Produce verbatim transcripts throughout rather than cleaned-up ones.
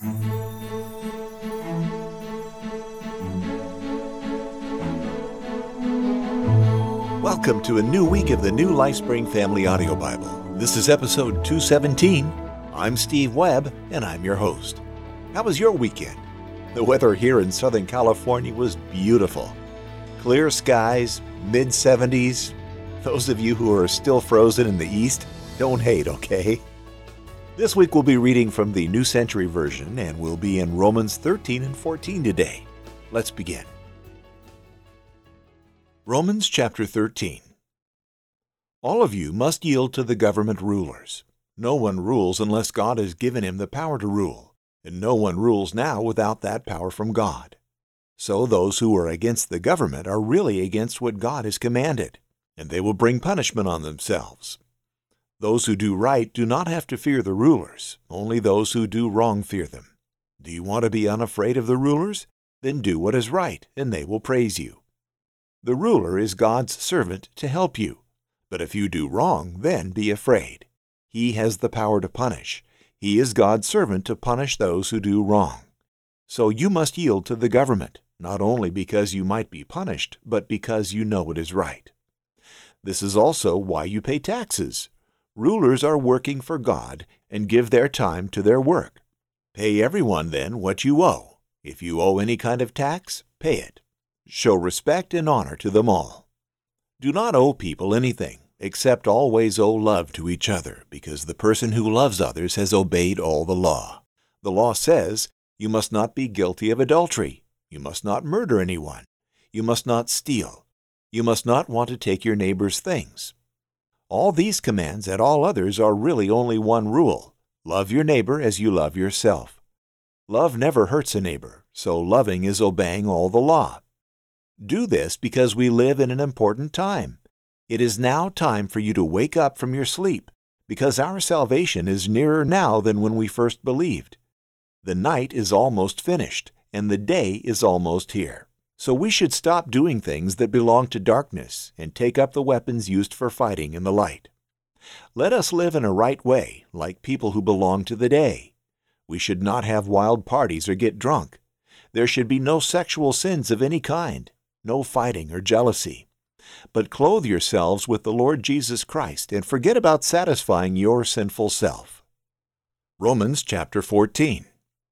Welcome to a new week of the New LifeSpring Family Audio Bible. This is episode two seventeen. I'm Steve Webb, and I'm your host. How was your weekend? The weather here in Southern California was beautiful. Clear skies, mid seventies. Those of you who are still frozen in the east, don't hate, okay? This week we'll be reading from the New Century Version, and we'll be in Romans thirteen and fourteen today. Let's begin. Romans chapter thirteen. All of you must yield to the government rulers. No one rules unless God has given him the power to rule, and no one rules now without that power from God. So those who are against the government are really against what God has commanded, and they will bring punishment on themselves. Those who do right do not have to fear the rulers, only those who do wrong fear them. Do you want to be unafraid of the rulers? Then do what is right, and they will praise you. The ruler is God's servant to help you. But if you do wrong, then be afraid. He has the power to punish. He is God's servant to punish those who do wrong. So you must yield to the government, not only because you might be punished, but because you know it is right. This is also why you pay taxes. Rulers are working for God and give their time to their work. Pay everyone, then, what you owe. If you owe any kind of tax, pay it. Show respect and honor to them all. Do not owe people anything, except always owe love to each other, because the person who loves others has obeyed all the law. The law says, you must not be guilty of adultery. You must not murder anyone. You must not steal. You must not want to take your neighbor's things. All these commands and all others are really only one rule. Love your neighbor as you love yourself. Love never hurts a neighbor, so loving is obeying all the law. Do this because we live in an important time. It is now time for you to wake up from your sleep, because our salvation is nearer now than when we first believed. The night is almost finished, and the day is almost here. So we should stop doing things that belong to darkness and take up the weapons used for fighting in the light. Let us live in a right way, like people who belong to the day. We should not have wild parties or get drunk. There should be no sexual sins of any kind, no fighting or jealousy. But clothe yourselves with the Lord Jesus Christ and forget about satisfying your sinful self. Romans chapter fourteen.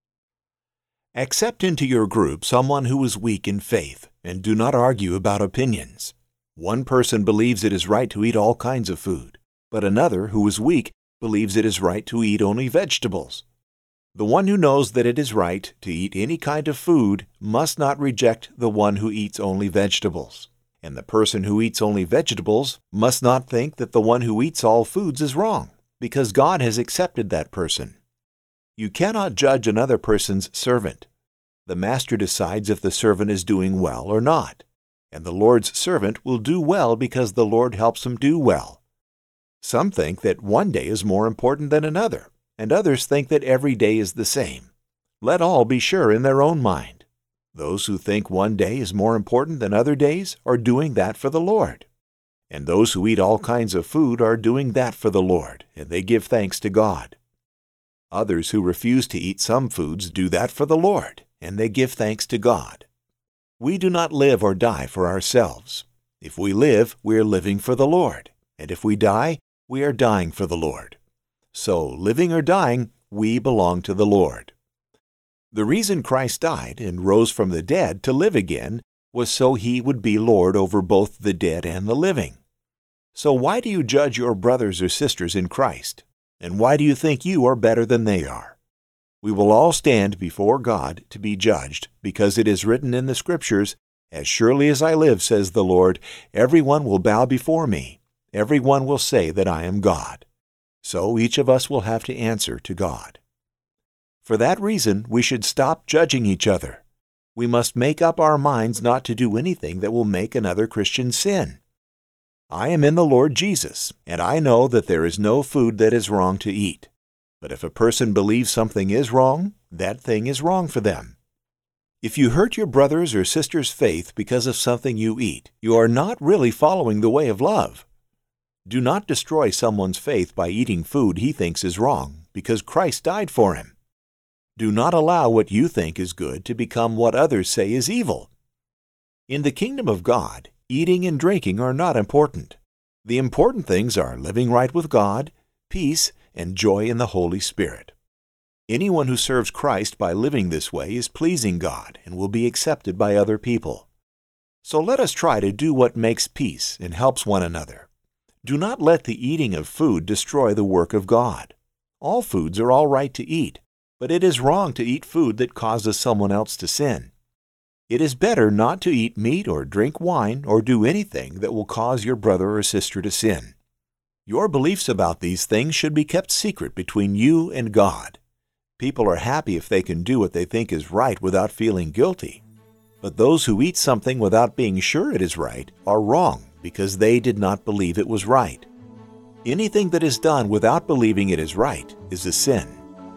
Accept into your group someone who is weak in faith, and do not argue about opinions. One person believes it is right to eat all kinds of food, but another, who is weak, believes it is right to eat only vegetables. The one who knows that it is right to eat any kind of food must not reject the one who eats only vegetables. And the person who eats only vegetables must not think that the one who eats all foods is wrong, because God has accepted that person. You cannot judge another person's servant. The master decides if the servant is doing well or not, and the Lord's servant will do well because the Lord helps him do well. Some think that one day is more important than another, and others think that every day is the same. Let all be sure in their own mind. Those who think one day is more important than other days are doing that for the Lord. And those who eat all kinds of food are doing that for the Lord, and they give thanks to God. Others who refuse to eat some foods do that for the Lord, and they give thanks to God. We do not live or die for ourselves. If we live, we are living for the Lord, and if we die, we are dying for the Lord. So, living or dying, we belong to the Lord. The reason Christ died and rose from the dead to live again was so he would be Lord over both the dead and the living. So why do you judge your brothers or sisters in Christ? And why do you think you are better than they are? We will all stand before God to be judged, because it is written in the Scriptures, "As surely as I live, says the Lord, everyone will bow before me. Everyone will say that I am God." So each of us will have to answer to God. For that reason, we should stop judging each other. We must make up our minds not to do anything that will make another Christian sin. I am in the Lord Jesus, and I know that there is no food that is wrong to eat. But if a person believes something is wrong, that thing is wrong for them. If you hurt your brother's or sister's faith because of something you eat, you are not really following the way of love. Do not destroy someone's faith by eating food he thinks is wrong, because Christ died for him. Do not allow what you think is good to become what others say is evil. In the kingdom of God, eating and drinking are not important. The important things are living right with God, peace, and joy in the Holy Spirit. Anyone who serves Christ by living this way is pleasing God and will be accepted by other people. So let us try to do what makes peace and helps one another. Do not let the eating of food destroy the work of God. All foods are all right to eat, but it is wrong to eat food that causes someone else to sin. It is better not to eat meat or drink wine or do anything that will cause your brother or sister to sin. Your beliefs about these things should be kept secret between you and God. People are happy if they can do what they think is right without feeling guilty. But those who eat something without being sure it is right are wrong because they did not believe it was right. Anything that is done without believing it is right is a sin.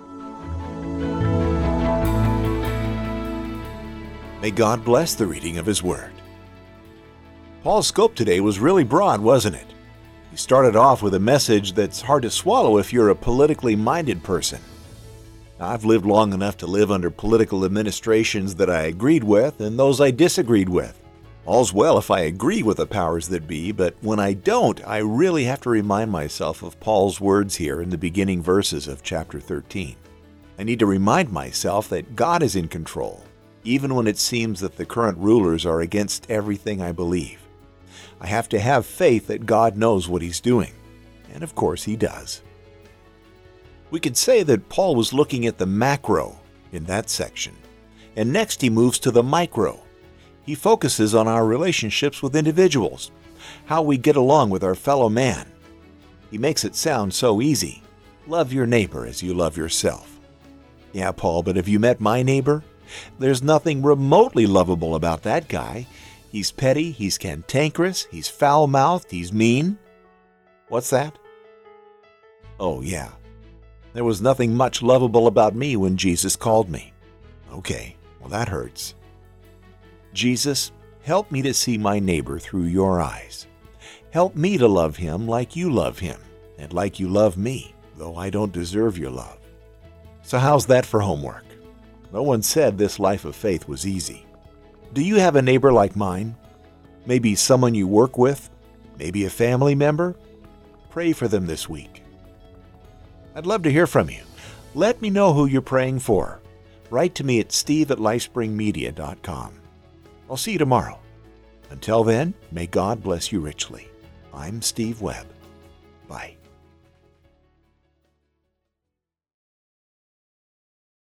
May God bless the reading of His Word. Paul's scope today was really broad, wasn't it? He started off with a message that's hard to swallow if you're a politically minded person. Now, I've lived long enough to live under political administrations that I agreed with and those I disagreed with. All's well if I agree with the powers that be, but when I don't, I really have to remind myself of Paul's words here in the beginning verses of chapter thirteen. I need to remind myself that God is in control, even when it seems that the current rulers are against everything I believe. I have to have faith that God knows what He's doing, and of course He does. We could say that Paul was looking at the macro in that section, and next he moves to the micro. He focuses on our relationships with individuals, how we get along with our fellow man. He makes it sound so easy. Love your neighbor as you love yourself. Yeah, Paul, but have you met my neighbor? There's nothing remotely lovable about that guy. He's petty, he's cantankerous, he's foul-mouthed, he's mean. What's that? Oh, yeah. There was nothing much lovable about me when Jesus called me. Okay, well that hurts. Jesus, help me to see my neighbor through your eyes. Help me to love him like you love him, and like you love me, though I don't deserve your love. So how's that for homework? No one said this life of faith was easy. Do you have a neighbor like mine? Maybe someone you work with? Maybe a family member? Pray for them this week. I'd love to hear from you. Let me know who you're praying for. Write to me at steve at lifespringmedia dot com. I'll see you tomorrow. Until then, may God bless you richly. I'm Steve Webb. Bye.